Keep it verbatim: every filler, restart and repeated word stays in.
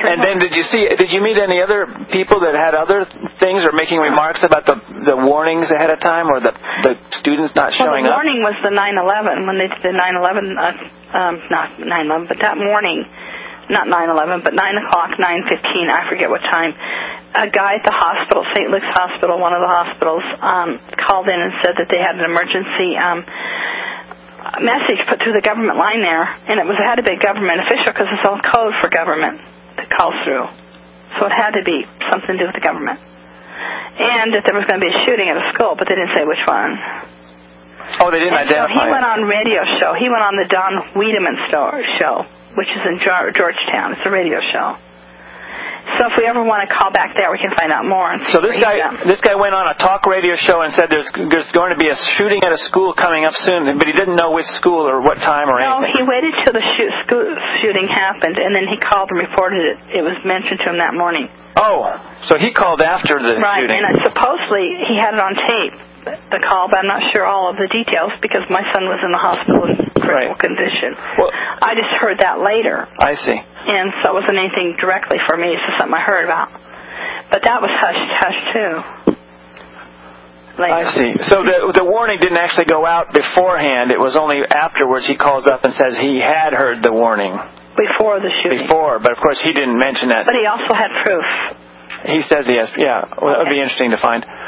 And then did you see? Did you meet any other people that had other things or making remarks about the the warnings ahead of time or the the students not showing well, the up? warning was the nine eleven when they did the nine eleven. Uh, um, not nine eleven, but that morning, not nine eleven, but nine o'clock, nine fifteen. I forget what time. A guy at the hospital, Saint Luke's Hospital, one of the hospitals, um, called in and said that they had an emergency um, message put through the government line there, and it was it had to be a government official because it's all code for government that calls through. So it had to be something to do with the government. And that there was going to be a shooting at a school, but they didn't say which one. Oh, they didn't and identify so he it. went on radio show. He went on the Don Wiedemann show, which is in Georgetown. It's a radio show. So if we ever want to call back there, we can find out more. And so this guy, this guy went on a talk radio show and said there's there's going to be a shooting at a school coming up soon, but he didn't know which school or what time or no, anything. No, he waited till the shoot, school shooting happened, and then he called and reported it. It was mentioned to him that morning. Oh, so he called after the right, shooting. Right, and supposedly he had it on tape, the call, but I'm not sure all of the details because my son was in the hospital in critical right. condition. Well, I just heard that later. I see. And so it wasn't anything directly for me. It's just something I heard about. But that was hush-hush, too. Later. I see. So the the warning didn't actually go out beforehand. It was only afterwards he calls up and says he had heard the warning. Before the shooting. Before, but of course he didn't mention that. But he also had proof. He says he has, yeah. Well, okay. That would be interesting to find.